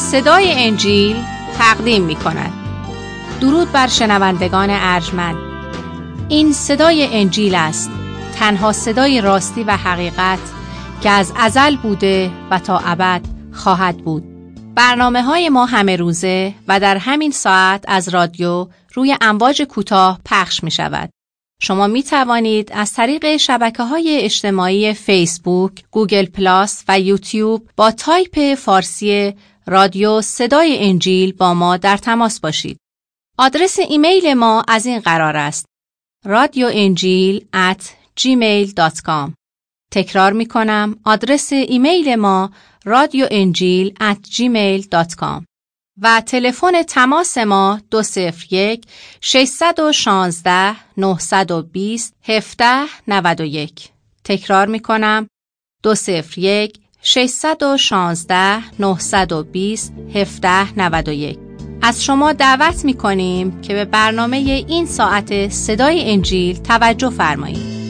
صدای انجیل تقدیم می کند. درود بر شنوندگان ارجمند. این صدای انجیل است، تنها صدای راستی و حقیقت که از ازل بوده و تا ابد خواهد بود. برنامه‌های ما همه روزه و در همین ساعت از رادیو روی امواج کوتاه پخش می شود. شما می توانید از طریق شبکه‌های اجتماعی فیسبوک، گوگل پلاس و یوتیوب با تایپ فارسی رادیو صدای انجیل با ما در تماس باشید. آدرس ایمیل ما از این قرار است: radioenjil@gmail.com. تکرار می کنم، آدرس ایمیل ما radioenjil@gmail.com و تلفن تماس ما 201-616-920-1791. تکرار می کنم، 201-616-920-1791. از شما دعوت می کنیم که به برنامه این ساعت صدای انجیل توجه فرمایید.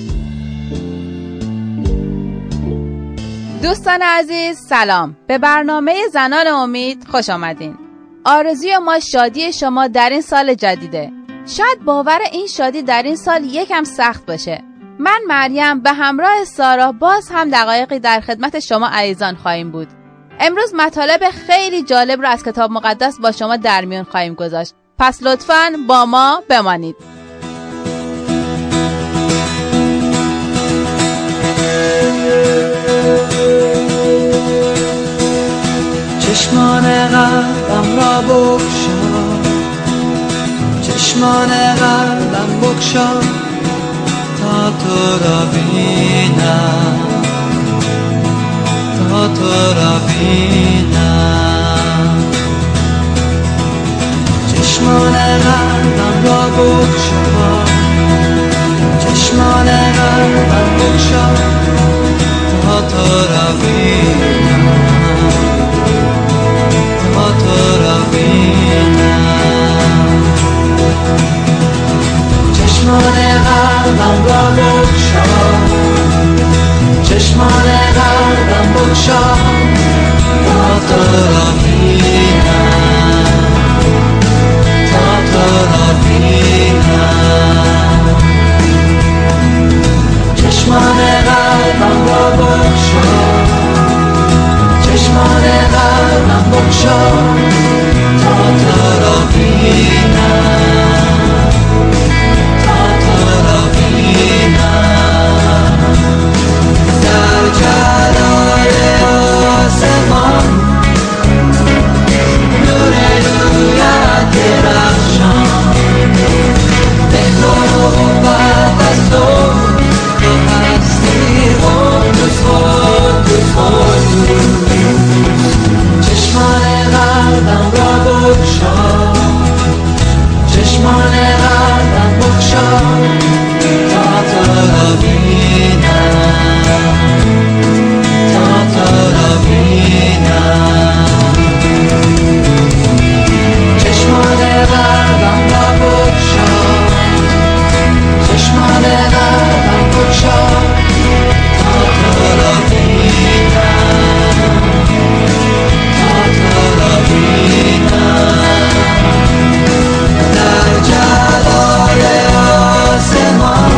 دوستان عزیز سلام، به برنامه زنان امید خوش آمدین. آرزوی ما شادی شما در این سال جدیده. شاید باور این شادی در این سال یکم سخت باشه. من مریم به همراه سارا باز هم دقایقی در خدمت شما عزیزان خواهیم بود. امروز مطالب خیلی جالب رو از کتاب مقدس با شما در میون خواهیم گذاشت. پس لطفاً با ما بمانید. چشمان قلبم را بگشا، چشمان قلبم بگشا تا تو را بینم، تا تو را بینم. چشمان قلبم را بگشا، چشمان قلبم بگشا تا تو را بینم، تا تو را بینم. چشمان قلبم را بگشا، چشمان قلبم بگشا تا تو را بینم، تا تو را بینم. چشمان قلبم را بگشا، چشمان قلبم بگشا تا تو را بینم، تا تو را بینم. در جلال آسمان نور رویت درخشان، مهر و قوت از تو هستی قدوس قدوس قدوس. چشمان قلبم را بگشا، چشمان قلبم بگشا تا تو را بینم، تا تو را بینم. چشمان قلبم را بگشا، چشمان قلبم بگشا تا تو را بینم، تا تو را بینم. در جلال آسمان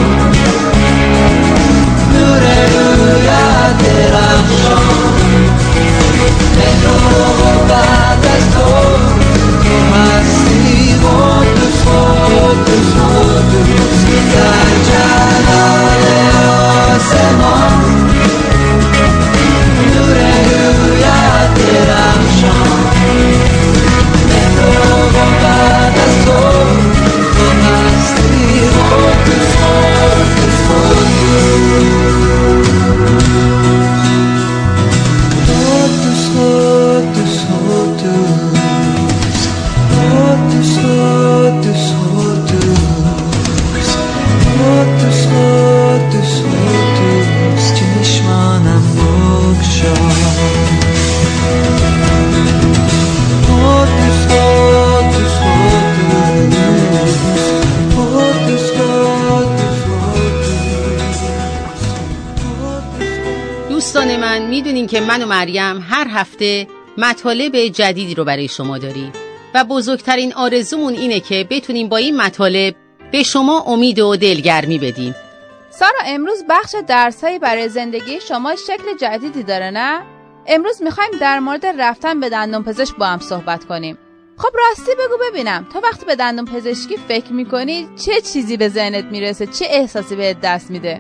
نور رویت درخشان، مهر و قوت از تو هستی قدوس قدوس قدوس. در جلال آسمان نور رویت درخشان، مهر و قوت از تو هستی قدوس قدوس قدوس. قدوس قدوس قدوس، قدوس قدوس قدوس قدوس. چشمانم بگشا، قدوس قدوس قدوس، قدوس قدوس. دوستان من، میدونین که من و مریم هر هفته مطالب جدیدی رو برای شما داریم و بزرگترین آرزومون اینه که بتونیم با این مطالب به شما امید و دلگرمی بدیم. سارا، امروز بخش درسایی برای زندگی شما شکل جدیدی داره نه؟ امروز میخوایم در مورد رفتن به دندون پزشک با هم صحبت کنیم. خب راستی بگو ببینم، تو وقتی به دندون پزشکی فکر میکنی چه چیزی به ذهنت میرسه؟ چه احساسی بهت دست میده؟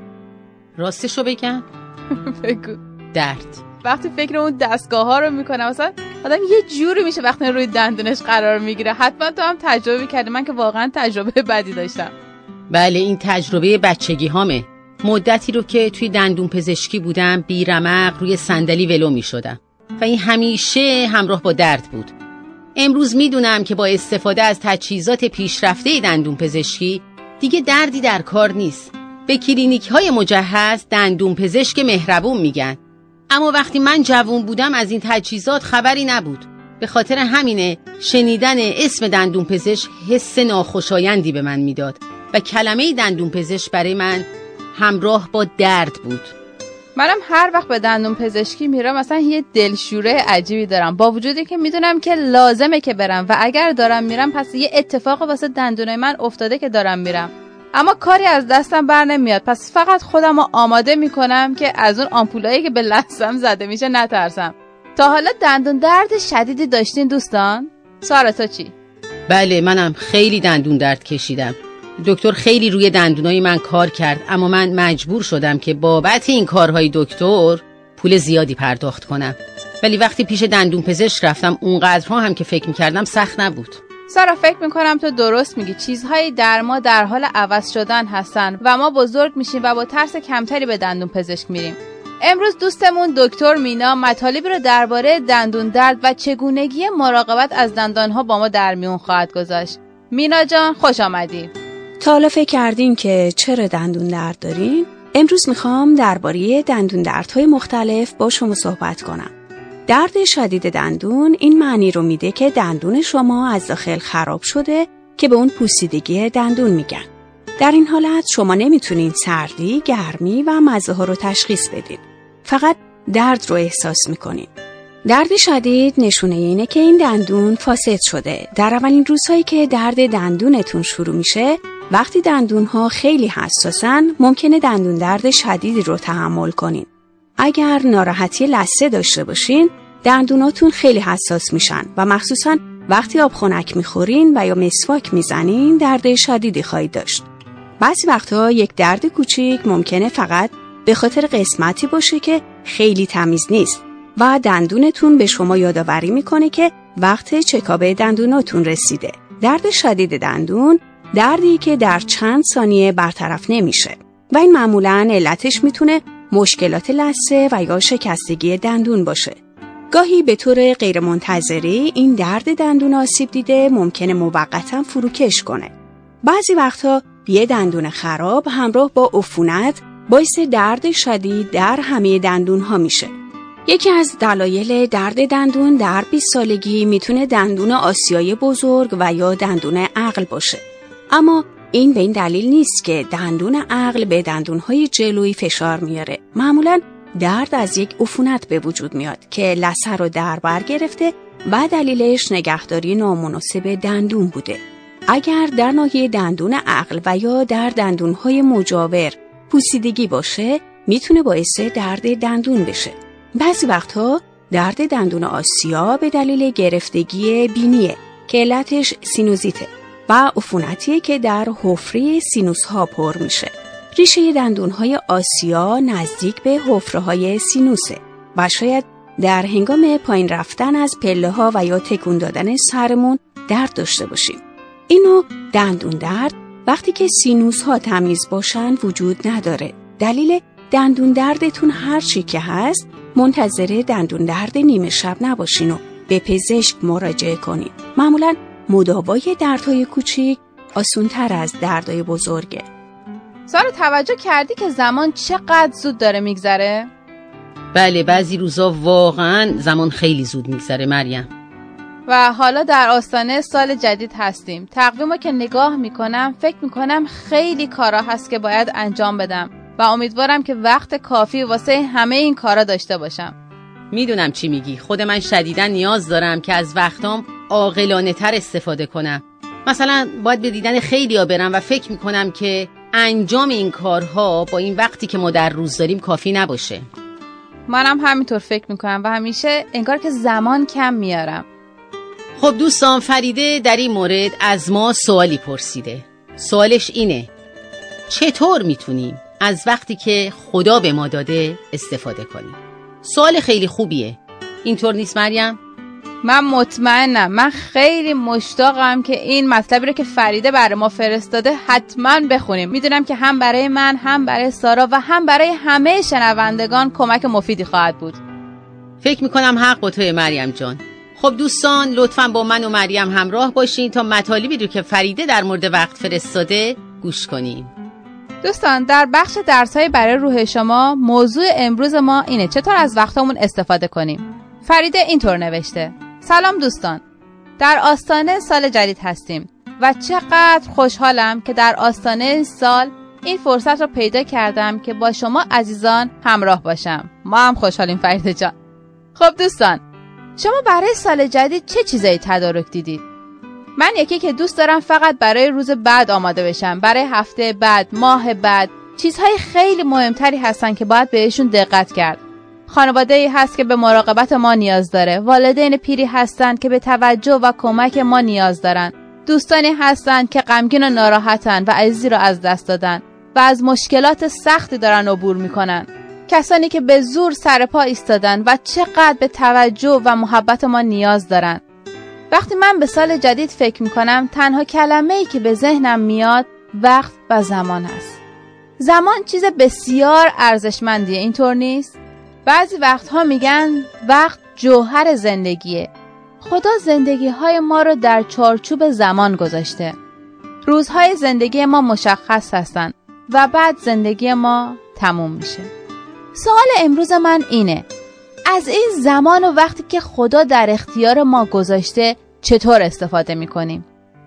راستشو بگم؟ بگو. درد. وقتی فکر اون دستگاه ها رو میکنم مثلا آدم یه جوری میشه وقتی روی دندونش قرار میگیره. حتما تو هم تجربه کردی، من که واقعا تجربه بدی داشتم. بله، این تجربه بچگی هامه. مدتی رو که توی دندون پزشکی بودم بیرمق روی صندلی ولو میشدم و این همیشه همراه با درد بود. امروز میدونم که با استفاده از تجهیزات پیشرفته دندون پزشکی دیگه دردی در کار نیست. به کلینیک های مجهز دندون پزشک مهربون میگن، اما وقتی من جوون بودم از این تجهیزات خبری نبود. به خاطر همینه شنیدن اسم دندون پزشک حس ناخوشایندی به من میداد و کلمه دندون پزشک برای من همراه با درد بود. منم هر وقت به دندون پزشکی میرم مثلا یه دلشوره عجیبی دارم، با وجودی که میدونم که لازمه که برم و اگر دارم میرم پس یه اتفاق واسه دندونای من افتاده که دارم میرم، اما کاری از دستم بر نمیاد. پس فقط خودم رو آماده میکنم که از اون آمپولایی که به لثم زده میشه نترسم. تا حالا دندون درد شدیدی داشتین دوستان؟ سارا تو چی؟ بله، منم خیلی دندون درد کشیدم. دکتر خیلی روی دندونای من کار کرد، اما من مجبور شدم که بابت این کارهای دکتر پول زیادی پرداخت کنم. ولی وقتی پیش دندون پزشک رفتم اونقدرها هم که فکر میکردم سخت نبود. سارا، فکر میکنم تو درست میگی. چیزهایی در ما در حال عوض شدن هستن و ما بزرگ میشیم و با ترس کمتری به دندون پزشک میریم. امروز دوستمون دکتر مینا مطالبی رو درباره دندون درد و چگونگی مراقبت از دندانها با ما در میون خواهد گذاشت. مینا جان خوش آمدی. تا حالا فکر کردین که چرا دندون درد دارین؟ امروز میخوام درباره دندون دردهای مختلف با شما صحبت کنم. درد شدید دندون این معنی رو میده که دندون شما از داخل خراب شده که به اون پوسیدگی دندون میگن. در این حالت شما نمیتونین سردی، گرمی و مزه ها رو تشخیص بدین. فقط درد رو احساس میکنین. درد شدید نشونه اینه که این دندون فاسد شده. در اولین روزهایی که درد دندونتون شروع میشه، وقتی دندونها خیلی حساسن، ممکنه دندون درد شدیدی رو تحمل کنین. اگر ناراحتی لثه داشته باشین، دندوناتون خیلی حساس میشن و مخصوصاً وقتی آب خنک میخورین و یا مسواک میزنین درد شدیدی خواهید داشت. بعضی وقتها یک درد کوچیک ممکنه فقط به خاطر قسمتی باشه که خیلی تمیز نیست و دندونتون به شما یادآوری میکنه که وقت چکاپ دندوناتون رسیده. درد شدید دندون دردی که در چند ثانیه برطرف نمیشه و این معمولاً علتش میتونه مشکلات لثه و یا شکستگی دندون باشه. گاهی به طور غیرمنتظره این درد دندون آسیب دیده ممکنه موقتاً فروکش کنه. بعضی وقتا یه دندون خراب همراه با عفونت باعث درد شدید در همه دندون‌ها میشه. یکی از دلایل درد دندون در 20 سالگی میتونه دندون آسیای بزرگ و یا دندون عقل باشه. اما این به این دلیل نیست که دندون عقل به دندون‌های جلویی فشار میاره. معمولاً درد از یک عفونت به وجود میاد که لثه رو در بر گرفته و دلیلش نگهداری نامناسب دندون بوده. اگر در ناحیه دندون عقل و یا در دندون‌های مجاور پوسیدگی باشه، میتونه باعث درد دندون بشه. بعضی وقتها درد دندون آسیا به دلیل گرفتگی بینیه که علتش سینوزیته و عفونتیه که در حفره سینوس ها پر میشه. ریشه دندون‌های آسیا نزدیک به حفره‌های سینوسه و شاید در هنگام پایین رفتن از پله‌ها و یا تکون دادن سرمون درد داشته باشیم. اینو دندون درد وقتی که سینوس ها تمیز باشن وجود نداره. دلیل دندون دردتون هر چی که هست، منتظر دندون درد نیمه شب نباشین و به پزشک مراجعه کنین. معمولاً مداوای دردهای کوچیک آسان‌تر از دردهای بزرگه. سارا، توجه کردی که زمان چقدر زود داره میگذره؟ بله، بعضی روزا واقعاً زمان خیلی زود میگذره مریم. و حالا در آستانه سال جدید هستیم. تقویمو که نگاه میکنم فکر میکنم خیلی کارا هست که باید انجام بدم و امیدوارم که وقت کافی واسه همه این کارا داشته باشم. میدونم چی میگی. خود من شدیداً نیاز دارم که از وقتام عاقلانه تر استفاده کنم. مثلا باید به دیدن خیلیا برم و فکر میکنم که انجام این کارها با این وقتی که ما در روز داریم کافی نباشه. منم همینطور فکر میکنم و همیشه انگار که زمان کم میارم. خب دوستان، فریده در این مورد از ما سوالی پرسیده. سوالش اینه: چطور میتونیم از وقتی که خدا به ما داده استفاده کنیم؟ سوال خیلی خوبیه. اینطور نیست مریم؟ من مطمئنم، من خیلی مشتاقم که این مطلبی رو که فریده برای ما فرستاده حتما بخونیم. میدونم که هم برای من، هم برای سارا و هم برای همه شنوندگان کمک مفیدی خواهد بود. فکر میکنم حق با توی مریم جان. خب دوستان، لطفاً با من و مریم همراه باشین تا مطالبی رو که فریده در مورد وقت فرستاده گوش کنیم. دوستان، در بخش درس‌های برای روح شما موضوع امروز ما اینه: چطور از وقتمون استفاده کنیم. فریده اینطور نوشته: سلام دوستان، در آستانه سال جدید هستیم و چقدر خوشحالم که در آستانه سال این فرصت رو پیدا کردم که با شما عزیزان همراه باشم. ما هم خوشحالیم فریده جان. خب دوستان، شما برای سال جدید چه چیزایی تدارک دیدید؟ من یکی که دوست دارم فقط برای روز بعد آماده بشم، برای هفته بعد، ماه بعد. چیزهای خیلی مهمتری هستن که باید بهشون دقت کرد. خانواده‌ای هست که به مراقبت ما نیاز داره، والدین پیری هستن که به توجه و کمک ما نیاز دارن، دوستانی هستن که غمگین و ناراحتن و عزیزی رو از دست دادن و از مشکلات سختی دارن عبور میکنن، کسانی که به زور سر پا ایستادن و چقدر به توجه و محبت ما نیاز دارن. وقتی من به سال جدید فکر میکنم، تنها کلمه‌ای که به ذهنم میاد وقت و زمان هست. زمان چیز بسیار ارزشمندیه، اینطور نیست؟ بعضی وقتها میگن وقت جوهر زندگیه. خدا زندگی‌های ما رو در چارچوب زمان گذاشته. روزهای زندگی ما مشخص هستن و بعد زندگی ما تموم میشه. سوال امروز من اینه: از این زمان و وقتی که خدا در اختیار ما گذاشته چطور استفاده میکنیم؟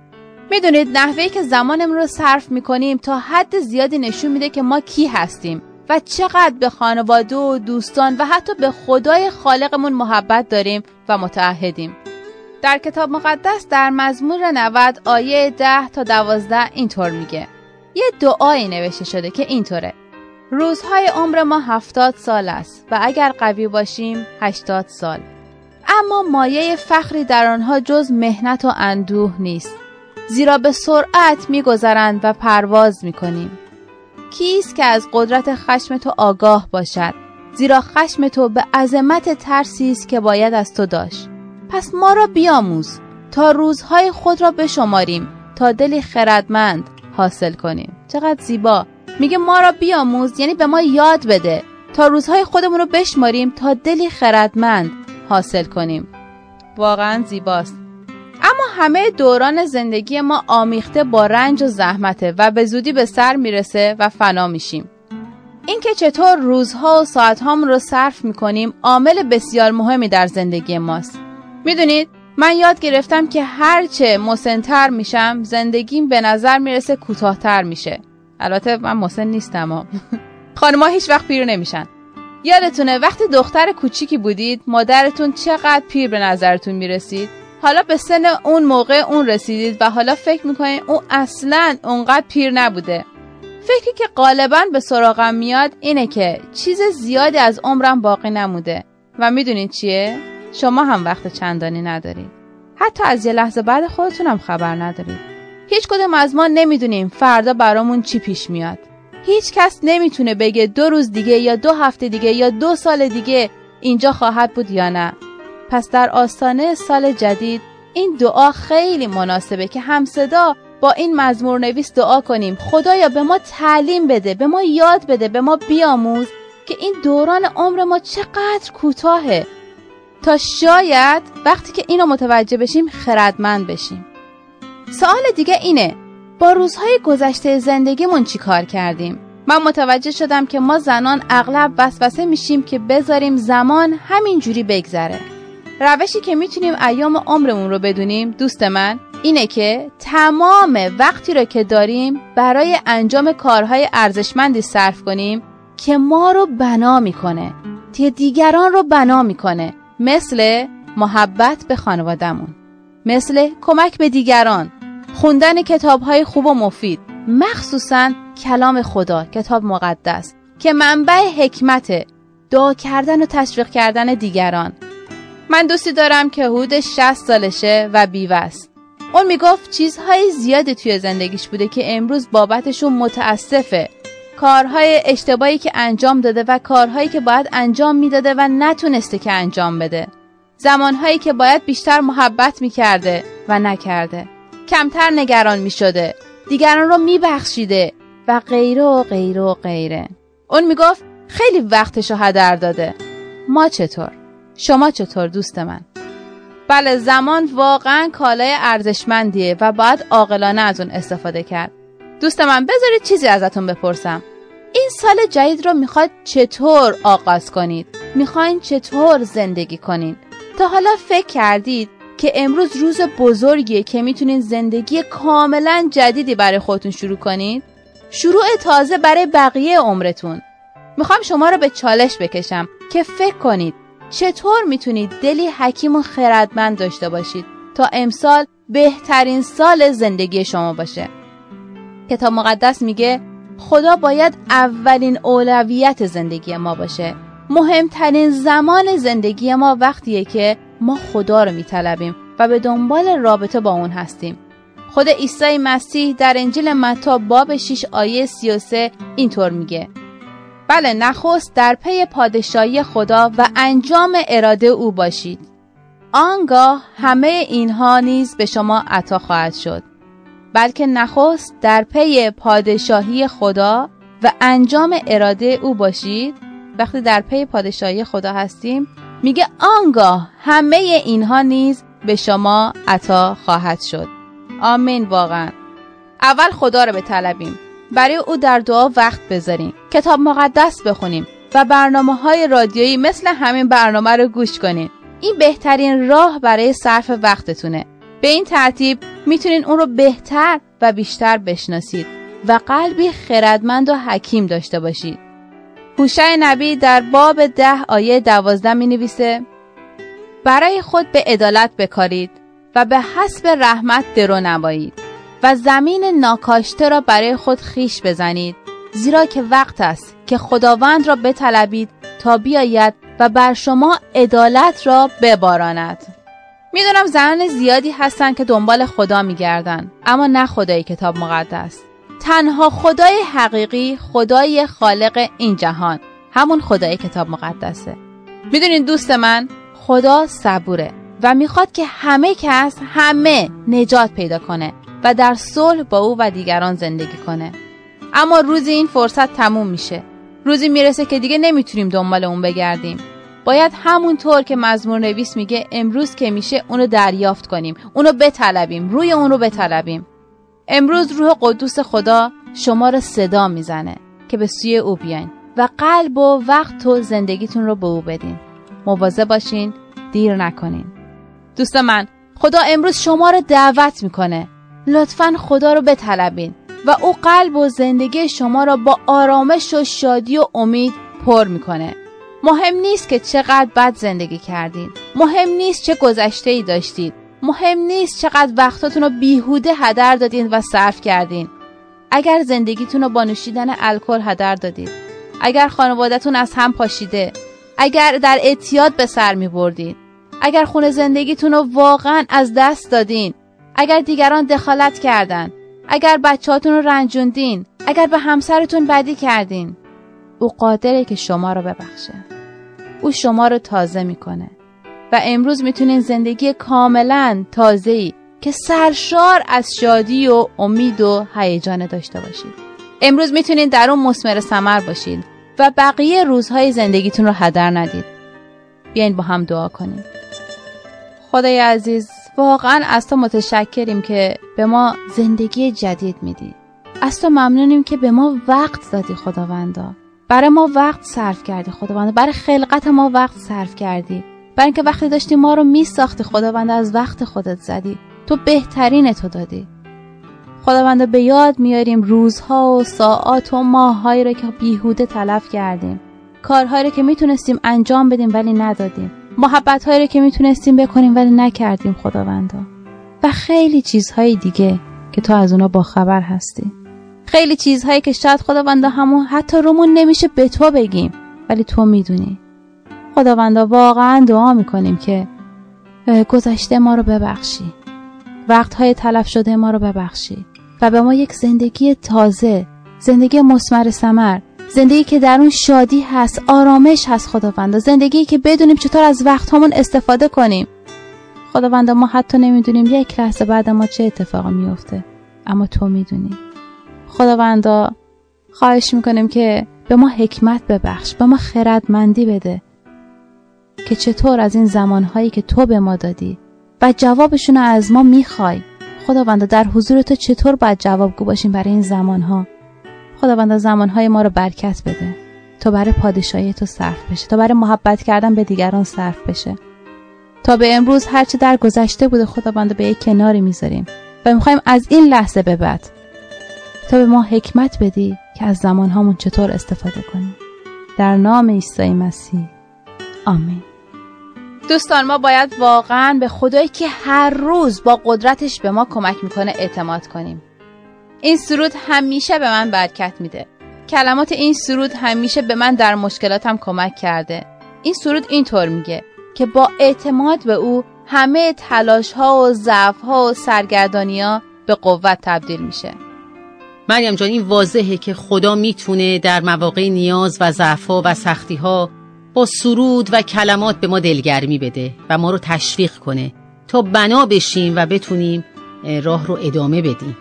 میدونید نحوهی که زمانمون رو صرف میکنیم تا حد زیادی نشون میده که ما کی هستیم و چقدر به خانواده و دوستان و حتی به خدای خالقمون محبت داریم و متعهدیم. در کتاب مقدس در مزمور 90 آیه 10 تا 12 اینطور میگه. یه دعایی نوشته شده که اینطوره: روزهای عمر ما 70 سال است و اگر قوی باشیم 80 سال. اما مایه فخری در آنها جز مهنت و اندوه نیست، زیرا به سرعت میگذرند و پرواز میکنیم. کیست که از قدرت خشم تو آگاه باشد؟ زیرا خشم تو به عظمت ترسی است که باید از تو داشت. پس ما را بیاموز تا روزهای خود را بشماریم، تا دلی خردمند حاصل کنیم. چقدر زیبا میگه ما را بیاموز، یعنی به ما یاد بده تا روزهای خودمون رو بشماریم تا دلی خردمند حاصل کنیم. واقعا زیباست. اما همه دوران زندگی ما آمیخته با رنج و زحمته و به زودی به سر میرسه و فنا میشیم. این که چطور روزها و ساعتهامون رو صرف میکنیم عامل بسیار مهمی در زندگی ماست. میدونید من یاد گرفتم که هرچه مسن‌تر میشم زندگیم به نظر میرسه کوتاه‌تر میشه. البته من مسن نیستم خانم‌ها هیچ وقت پیر نمیشن. یادتونه وقتی دختر کوچیکی بودید مادرتون چقدر پیر به نظرتون میرسید؟ حالا به سن اون موقع اون رسیدید و حالا فکر میکنید اون اصلاً اونقدر پیر نبوده. فکری که غالباً به سراغم میاد اینه که چیز زیادی از عمرم باقی نموده و میدونید چیه؟ شما هم وقت چندانی ندارید. حتی از یه لحظه بعد خودتون هم خبر ندارید. هیچ کدوم از ما نمیدونیم فردا برامون چی پیش میاد. هیچ کس نمیتونه بگه 2 روز دیگه یا 2 هفته دیگه یا 2 سال دیگه اینجا خواهد بود یا نه. پس در آستانه سال جدید این دعا خیلی مناسبه که همصدا با این مزمور نویس دعا کنیم: خدایا به ما تعلیم بده، به ما یاد بده، به ما بیاموز که این دوران عمر ما چقدر کوتاهه، تا شاید وقتی که اینو متوجه بشیم خردمند بشیم. سوال دیگه اینه: با روزهای گذشته زندگیمون چی کار کردیم؟ من متوجه شدم که ما زنان اغلب وسوسه میشیم که بذاریم زمان همینجوری بگذره. روشی که میتونیم ایام عمرمون رو بدونیم دوست من اینه که تمام وقتی رو که داریم برای انجام کارهای ارزشمندی صرف کنیم که ما رو بنا میکنه. که دیگران رو بنا میکنه، مثل محبت به خانواده‌مون، مثل کمک به دیگران، خوندن کتاب‌های خوب و مفید، مخصوصاً کلام خدا، کتاب مقدس که منبع حکمته، دعا کردن و تشویق کردن دیگران. من دوستی دارم که حدود 60 سالشه و بیوه است. اون میگفت چیزهای زیادی توی زندگیش بوده که امروز بابتشون متاسفه. کارهای اشتباهی که انجام داده و کارهایی که باید انجام میداده و نتونسته که انجام بده. زمانهایی که باید بیشتر محبت میکرده و نکرده. کمتر نگران میشده. دیگران رو میبخشیده و غیره و غیره و غیره. اون میگفت خیلی وقتشو هدر داده. ما چطور؟ شما چطور دوست من؟ بله، زمان واقعا کالای ارزشمندیه و باید عاقلانه از اون استفاده کرد. دوست من بذارید چیزی ازتون بپرسم. این سال جدید رو میخواد چطور آغاز کنید؟ میخواین چطور زندگی کنید؟ تا حالا فکر کردید که امروز روز بزرگیه که میتونید زندگی کاملا جدیدی برای خودتون شروع کنید؟ شروع تازه برای بقیه عمرتون. میخوام شما رو به چالش بکشم که فکر کنید چطور میتونید دلی حکیم و خردمند داشته باشید تا امسال بهترین سال زندگی شما باشه. کتاب مقدس میگه خدا باید اولین اولویت زندگی ما باشه. مهمترین زمان زندگی ما وقتیه که ما خدا رو میطلبیم و به دنبال رابطه با اون هستیم. خود عیسی مسیح در انجیل متی باب 6 آیه 33 اینطور میگه: بله، نخست در پی پادشاهی خدا و انجام اراده او باشید. آنگاه همه اینها نیز به شما عطا خواهد شد. بلکه نخست در پی پادشاهی خدا و انجام اراده او باشید. وقتی در پی پادشاهی خدا هستیم میگه آنگاه همه اینها نیز به شما عطا خواهد شد. آمین. واقعا اول خدا رو بطلبیم، برای او در دعا وقت بذاریم، کتاب مقدس بخونیم و برنامه‌های رادیویی مثل همین برنامه رو گوش کنین. این بهترین راه برای صرف وقتتونه. به این ترتیب میتونین اون رو بهتر و بیشتر بشناسید و قلبی خردمند و حکیم داشته باشید. هوشع نبی در باب 10 آیه 12 می نویسه: برای خود به عدالت بکارید و به حسب رحمت درو نمایید و زمین ناکاشته را برای خود خیش بزنید، زیرا که وقت است که خداوند را بطلبید تا بیاید و بر شما عدالت را بباراند. میدونم زنان زیادی هستن که دنبال خدا میگردن، اما نه خدای کتاب مقدس. تنها خدای حقیقی، خدای خالق این جهان، همون خدای کتاب مقدسه. میدونین دوست من، خدا صبوره و میخواد که همه نجات پیدا کنه و در صلح با او و دیگران زندگی کنه. اما روزی این فرصت تموم میشه. روزی میرسه که دیگه نمیتونیم دنبال اون بگردیم. باید همونطور که مزمور نویس میگه امروز که میشه اونو دریافت کنیم، اونو بطلبیم، روی اونو بطلبیم. امروز روح قدوس خدا شما رو صدا میزنه که به سوی او بیاین و قلب و وقت و زندگیتون رو به او بدین. مواظب باشین، دیر نکنین. دوست من، خدا امروز شما رو دعوت میکنه. لطفاً خدا رو بطلبین و او قلب و زندگی شما را با آرامش و شادی و امید پر میکنه. مهم نیست که چقدر بد زندگی کردین. مهم نیست چه گذشته‌ای داشتید. مهم نیست چقدر وقتاتون رو بیهوده هدر دادین و صرف کردین. اگر زندگیتون رو با نوشیدن الکل هدر دادید، اگر خانواده‌تون از هم پاشیده، اگر در اعتیاد به سر می‌بردین، اگر خونه زندگیتون رو واقعاً از دست دادین، اگر دیگران دخالت کردن، اگر بچه‌هاتون رو رنجوندین، اگر به همسرتون بدی کردین، او قادره که شما رو ببخشه. او شما رو تازه میکنه و امروز میتونین زندگی کاملا تازه‌ای که سرشار از شادی و امید و هیجان داشته باشید. امروز میتونین در اون مثمر ثمر باشید و بقیه روزهای زندگیتون رو هدر ندید. بیاین با هم دعا کنیم. خدای عزیز، واقعا از تو متشکریم که به ما زندگی جدید میدی. از تو ممنونیم که به ما وقت دادی خداوندا. برای ما وقت صرف کردی خداوندا. برای خلقت ما وقت صرف کردی. برای اینکه وقتی داشتی ما رو میساختی خداوندا از وقت خودت زدی. تو بهترین تو دادی. خداوندا به یاد میاریم روزها و ساعات و ماهایی رو که بیهوده تلف کردیم. کارهایی که میتونستیم انجام بدیم ولی ندادیم، محبت‌هایی که میتونستیم بکنیم ولی نکردیم خداوندا، و خیلی چیزهای دیگه که تو از اونا باخبر هستی. خیلی چیزهایی که شاید خداوندا همون حتی رومون نمیشه به تو بگیم ولی تو میدونی. خداوندا واقعا دعا میکنیم که گذشته ما رو ببخشی، وقتهای تلف شده ما رو ببخشی و به ما یک زندگی تازه، زندگی مثمر ثمر، زندگی که در اون شادی هست، آرامش هست خداوندا، زندگی که بدونیم چطور از وقتامون استفاده کنیم. خداوندا ما حتی نمیدونیم یک لحظه بعد ما چه اتفاقی میفته، اما تو میدونی. خداوندا خواهش میکنیم که به ما حکمت ببخش، به ما خردمندی بده که چطور از این زمانهایی که تو به ما دادی و جوابشون از ما میخوای، خداوندا در حضور تو چطور باید جوابگو باشیم برای این زمانها. خداوندا زمانهای ما رو برکت بده، تا برای پادشاهی تو صرف بشه، تا برای محبت کردن به دیگران صرف بشه. تا به امروز هرچه در گذشته بوده خداوندا به یک کناری میذاریم و میخوایم از این لحظه به بعد تا به ما حکمت بدی که از زمانهامون چطور استفاده کنیم. در نام عیسی مسیح آمین. دوستان، ما باید واقعا به خدایی که هر روز با قدرتش به ما کمک میکنه اعتماد کنیم. این سرود همیشه به من برکت میده. کلمات این سرود همیشه به من در مشکلاتم کمک کرده. این سرود اینطور میگه که با اعتماد به او همه تلاش ها و ضعف ها و سرگردانی ها به قوت تبدیل میشه. مریم جان، این واضحه که خدا میتونه در مواقع نیاز و ضعف‌ها و سختی‌ها با سرود و کلمات به ما دلگرمی بده و ما رو تشویق کنه تا بنا بشیم و بتونیم راه رو ادامه بدیم.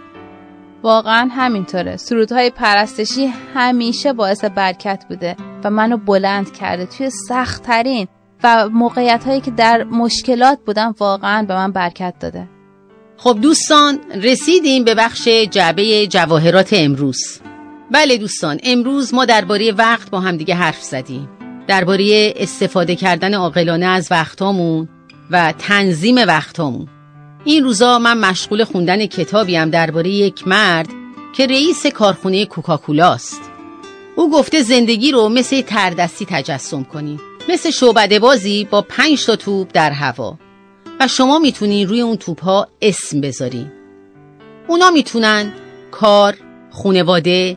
واقعا همینطوره. سرودهای پرستشی همیشه باعث برکت بوده و منو بلند کرده توی سخت‌ترین و موقعیت‌هایی که در مشکلات بودم، واقعا به من برکت داده. خب دوستان، رسیدیم به بخش جعبه جواهرات امروز. بله دوستان، امروز ما درباره وقت با هم دیگه حرف زدیم، درباره استفاده کردن عاقلانه از وقتامون و تنظیم وقتامون. این روزا من مشغول خوندن کتابیم درباره یک مرد که رئیس کارخونه کوکاکولاست. او گفته زندگی رو مثل تردستی تجسم کنی، مثل شعبده بازی با 5 تا توپ در هوا، و شما میتونین روی اون توپ‌ها اسم بذارین. اونا میتونن کار، خانواده،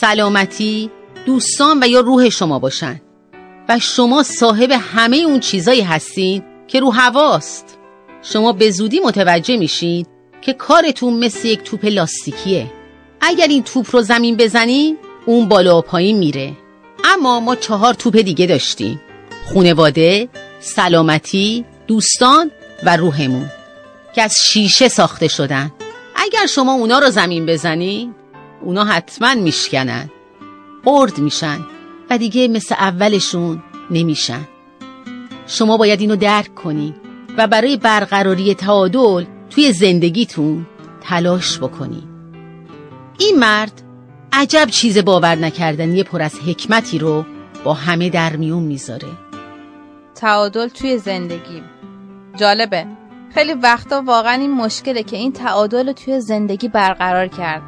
سلامتی، دوستان و یا روح شما باشن و شما صاحب همه اون چیزایی هستین که رو هواست. شما به زودی متوجه میشین که کارتون مثل یک توپ لاستیکیه. اگر این توپ رو زمین بزنین اون بالا و پایین میره. اما ما 4 توپ دیگه داشتیم: خانواده، سلامتی، دوستان و روحمون که از شیشه ساخته شدن. اگر شما اونا رو زمین بزنی اونا حتما میشکنن، خرد میشن و دیگه مثل اولشون نمیشن. شما باید اینو درک کنی و برای برقراری تعادل توی زندگیتون تلاش بکنی. این مرد عجب چیز باور نکردنی پر از حکمتی رو با همه در میون میذاره. تعادل توی زندگی جالبه. خیلی وقتا واقعا این مشکله که این تعادل توی زندگی برقرار کرد.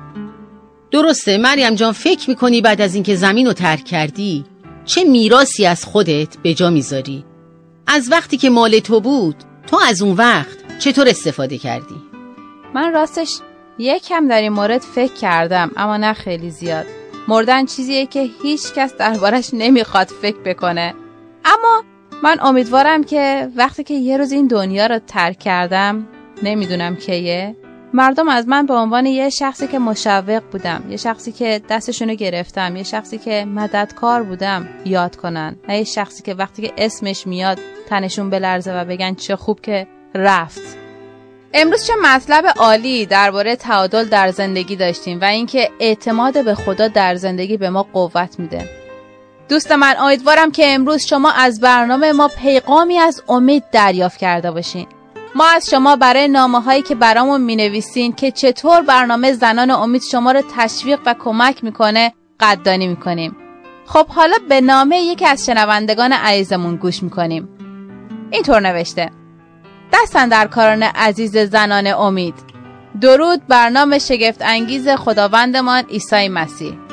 درسته مریم جان، فکر میکنی بعد از اینکه زمین رو ترک کردی چه میراثی از خودت به جا میذاری؟ از وقتی که مال تو بود، تو از اون وقت چطور استفاده کردی؟ من راستش یکم در این مورد فکر کردم، اما نه خیلی زیاد. مردن چیزیه که هیچ کس دربارش نمیخواد فکر بکنه. اما من امیدوارم که وقتی که یه روز این دنیا رو ترک کردم، نمیدونم کیه، مردم از من به عنوان یه شخصی که مشوق بودم، یه شخصی که دستشونو گرفتم، یه شخصی که مددکار بودم یاد کنن، نه یه شخصی که وقتی که اسمش میاد تنشون بلرزه و بگن چه خوب که رفت. امروز چه مطلب عالی درباره تعادل در زندگی داشتیم و اینکه اعتماد به خدا در زندگی به ما قوت میده. دوست من، امیدوارم که امروز شما از برنامه ما پیغامی از امید دریافت کرده باشین. ما از شما برای نامه‌هایی که برامون می‌نویسین که چطور برنامه زنان امید شما رو تشویق و کمک میکنه قدردانی میکنیم. خب حالا به نامه یکی از شنوندگان عزیزمون گوش میکنیم. اینطور نوشته: دست‌اندرکاران عزیز زنان امید، درود بر نام شگفت انگیز خداوندمان عیسی مسیح.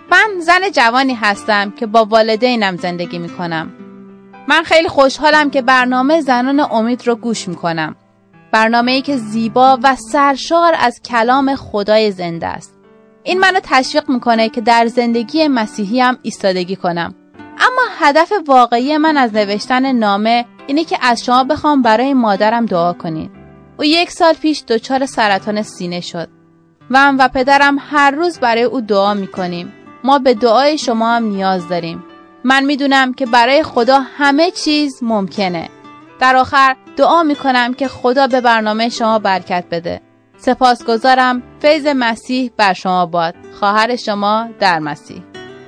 من زن جوانی هستم که با والدینم زندگی میکنم. من خیلی خوشحالم که برنامه زنان امید رو گوش میکنم. برنامه‌ای که زیبا و سرشار از کلام خدای زنده است. این منو تشویق میکنه که در زندگی مسیحی هم ایستادگی کنم. اما هدف واقعی من از نوشتن نامه اینه که از شما بخوام برای مادرم دعا کنید. او 1 سال پیش دچار سرطان سینه شد. من و پدرم هر روز برای او دعا میکنیم. ما به دعای شما هم نیاز داریم. من میدونم که برای خدا همه چیز ممکنه. در آخر دعا میکنم که خدا به برنامه شما برکت بده. سپاسگزارم. فیض مسیح بر شما باد. خواهر شما در مسیح.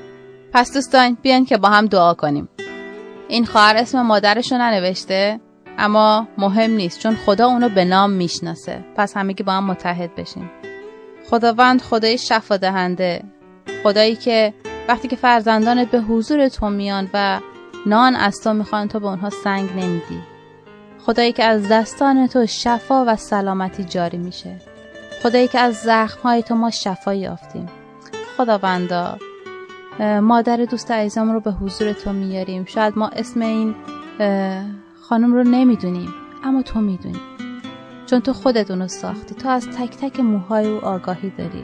پس دوستان بیان که با هم دعا کنیم. این خواهر اسم مادرشو ننوشته، اما مهم نیست چون خدا اونو به نام میشناسه. پس همگی با هم متحد بشیم. خداوند خدای شفا دهنده، خدایی که وقتی که فرزندانت به حضور تو میان و نان از تو میخوان تو به اونها سنگ نمیدی. خدایی که از دستان تو شفا و سلامتی جاری میشه. خدایی که از زخمهای تو ما شفا یافتیم. خداوندا مادر دوست عزیزم رو به حضور تو میاریم. شاید ما اسم این خانم رو نمیدونیم، اما تو میدونی، چون تو خودت اونو ساختی. تو از تک تک موهای او آگاهی داری.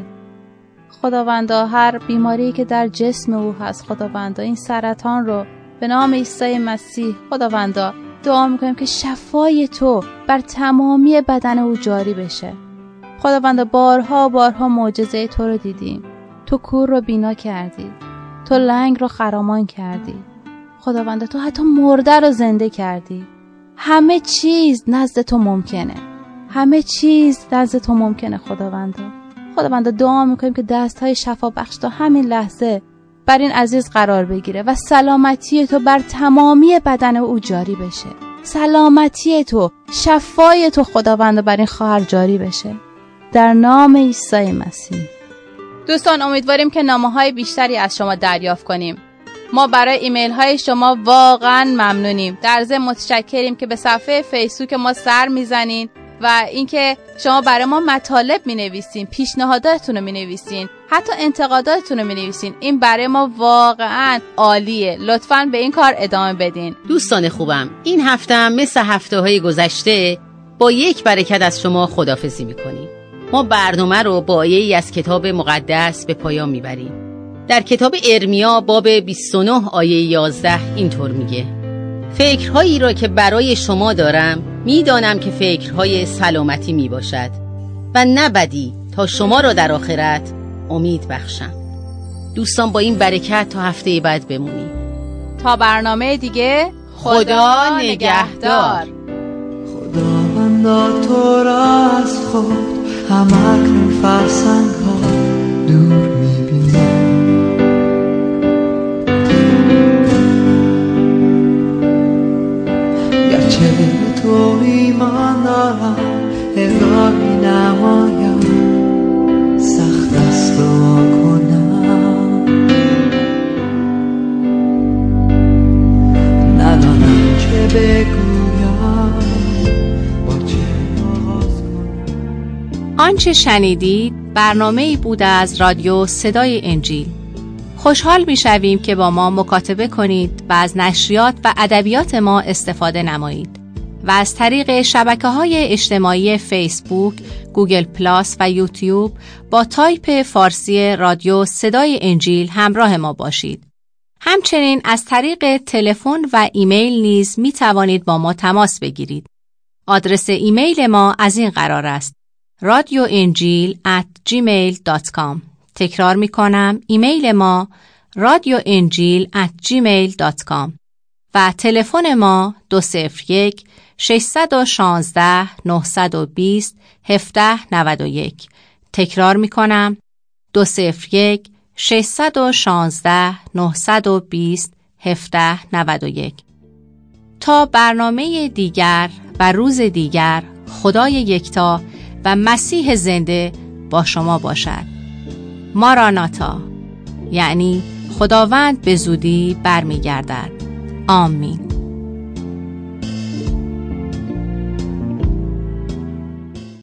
خداوندا هر بیماری که در جسم او هست، خداوندا این سرطان رو به نام عیسی مسیح خداوندا دعا میکنیم که شفای تو بر تمامی بدن او جاری بشه. خداوندا بارها معجزه تو رو دیدیم. تو کور رو بینا کردی، تو لنگ رو خرامان کردی. خداوندا تو حتی مرده رو زنده کردی. همه چیز نزد تو ممکنه. همه چیز نزد تو ممکنه. خداوندا دعا میکنیم که دستهای شفا بخش تا همین لحظه بر این عزیز قرار بگیره و سلامتی تو بر تمامی بدن او جاری بشه. سلامتی تو، شفای تو خداوندا بر این خواهر جاری بشه. در نام عیسی مسیح. دوستان امیدواریم که نامه‌های بیشتری از شما دریافت کنیم. ما برای ایمیل های شما واقعا ممنونیم. در ضمن متشکریم که به صفحه فیسبوک ما سر میزنین و اینکه شما برای ما مطالب مینویسین، پیشنهاداتتون رو مینویسین، حتی انتقاداتتون رو مینویسین. این برای ما واقعا عالیه. لطفاً به این کار ادامه بدین. دوستان خوبم، این هفته هم مثل هفته‌های گذشته با یک برکت از شما خداحافظی میکنیم. ما برنامه رو با آیه‌ای از کتاب مقدس به پایان میبریم. در کتاب ارمیا باب 29 آیه 11 اینطور میگه: فکرهایی را که برای شما دارم میدانم که فکرهای سلامتی میباشد و نه بدی، تا شما را در آخرت امید بخشم. دوستان با این برکت تا هفته بعد بمونیم. تا برنامه دیگه، خدا نگهدار. خداوندا تو را از خود همکنون فرسنگ ها دور میبینم. گرچه به تو ایمان دارم الهی نمایم، سخت است دعا کنم. ندانم چه بگویم، با چه آغاز کنم. آنچه شنیدید برنامه‌ای بود از رادیو صدای انجیل. خوشحال می‌شویم که با ما مکاتبه کنید و از نشریات و ادبیات ما استفاده نمایید و از طریق شبکه‌های اجتماعی فیسبوک، گوگل پلاس و یوتیوب با تایپ فارسی رادیو صدای انجیل همراه ما باشید. همچنین از طریق تلفن و ایمیل نیز می‌توانید با ما تماس بگیرید. آدرس ایمیل ما از این قرار است: radioenjil@gmail.com. تکرار میکنم، ایمیل ما radioenjil@gmail.com و تلفن ما 201-616-920-1791. تکرار میکنم، 201-616-920-1791. تا برنامه دیگر و روز دیگر، خدای یکتا و مسیح زنده با شما باشد. ماراناتا، یعنی خداوند به زودی برمیگردد. آمین.